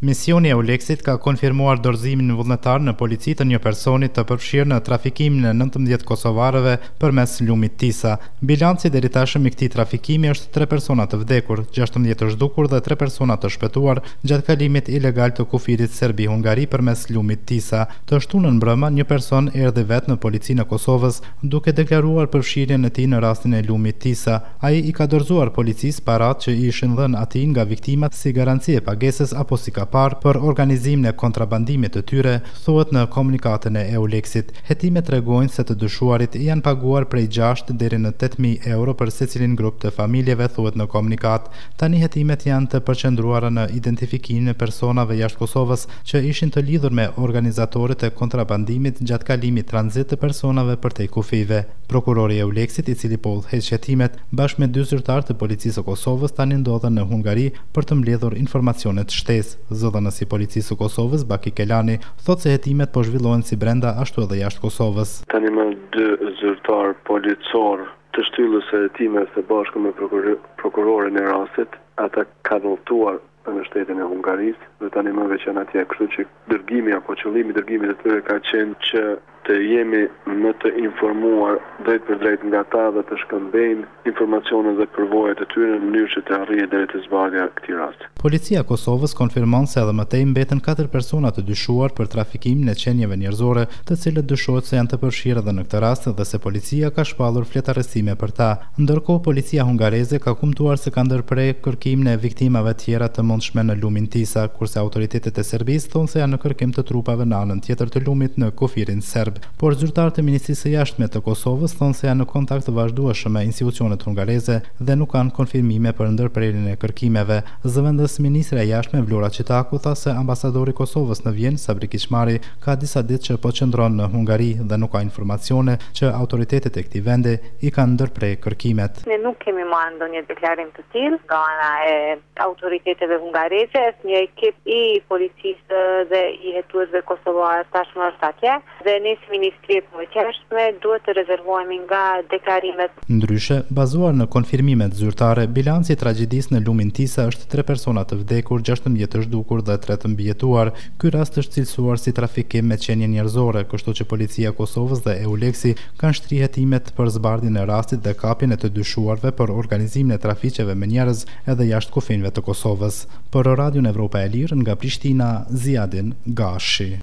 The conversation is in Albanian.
Misioni e Euleksit ka konfirmuar dorëzimin vullnetar në polici të një personi të përfshirë në trafikimin e 19 kosovarëve përmes lumit Tisa. Bilanci deri tashëm i këtij trafikimi është 3 persona të vdekur, 16 të zhdukur dhe 3 persona të shpëtuar gjatë kalimit ilegal të kufirit Serbi-Hungari përmes lumit Tisa. Të shtunën mbrëma, një person erdhi vetë në policinë e Kosovës duke deklaruar përfshirjen e tij në rastin e lumit Tisa. Ai i ka dorëzuar policisë paratë që i ishin dhënë atij nga viktimat si garanci e pagesës apo si ka parë për organizimin e kontrabandimit të tyre, thuhet në komunikatën e Euleksit. Hetimet tregojnë se të dyshuarit janë paguar prej 6 deri në 8.000 euro për secilin grup të familjeve, thuhet në komunikat. Tani hetimet janë të përqendruara në identifikimin e personave jashtë Kosovës që ishin të lidhur me organizatorët e kontrabandimit gjatë kalimit tranzit të personave përtej kufive. Prokurori i Euleksit, i cili po udhëheq hetimet bashkë me 2 zyrtarë të policisë së Kosovës, tani ndodhen në Hungari për të mbledhur informacione të shtesë. Zëdhënësi i policisë së Kosovës, Baki Kelani, thotë se hetimet po zhvillohen si brenda ashtu edhe jashtë Kosovës. Tani me 2 zyrtar policor të shtyllës së hetimeve së bashku me prokurorin e rastit, ata kanë udhëtuar në shtetin e Hungarisë dhe tani më veçan atje, kështu që dërgimi apo qëllimi i dërgimit të tyre ka qenë që të jemi më të informuar drejt për drejt nga ta dhe të shkëmbejnë informacionet dhe përvojat e tyre në mënyrë që të arrijë deri te zbardhja e këtij rasti. Policia e Kosovës konfirmon se edhe më tej mbeten 4 persona të dyshuar për trafikimin e qenieve njerëzore, të cilët dyshohet se janë të përfshirë edhe në këtë rast dhe se policia ka shpallur fletarësime për ta. Ndërkohë, policia hungareze ka kumtuar se ka ndërprer kërkimin e viktimave tjera të mundshme në lumin Tisa, kurse autoritetet e Serbisë thonë se janë në kërkim të trupave në anën tjetër të lumit në kufirin serb. Por zyrtarët e Ministrisë së Jashtme të Kosovës thonë se janë në kontakt të vazhdueshëm me institucionet hungareze dhe nuk kanë konfirmime për ndërprerjen e kërkimeve. Zëvendës ministre e Jashtme Vlora Çitaku tha se ambasadori i Kosovës në Vjenë, Sabri Kiçmari, ka disa ditë që po qëndron në Hungari dhe nuk ka informacione që autoritetet e këtij vendi i kanë ndërprer kërkimet. Ne nuk kemi marrë ndonjë deklarim të tillë nga ana e autoriteteve hungareze. Një ekip i policisë dhe i hetuesve kosovar tashmë është atje dhe ne si Ministri e Jashtme duhet të rezervohemi nga deklarimet. Ndryshe, bazuar në konfirmimet zyrtare, bilanci i tragjedisë në lumin Tisa është 3 persona të vdekur, 16 të zhdukur dhe 3 të mbijetuar. Ky rast është cilësuar si trafikim me qenie njerëzore, kështu që policia e Kosovës dhe Euleksi kanë shtrihet hetimet për zbardhjen e rastit dhe kapjen e të dyshuarve për organizimin e trafiqeve me njerëz edhe jashtë kufinëve të Kosovës. Për Radion Evropa e Lirë nga Prishtina, Ziadin Gashi.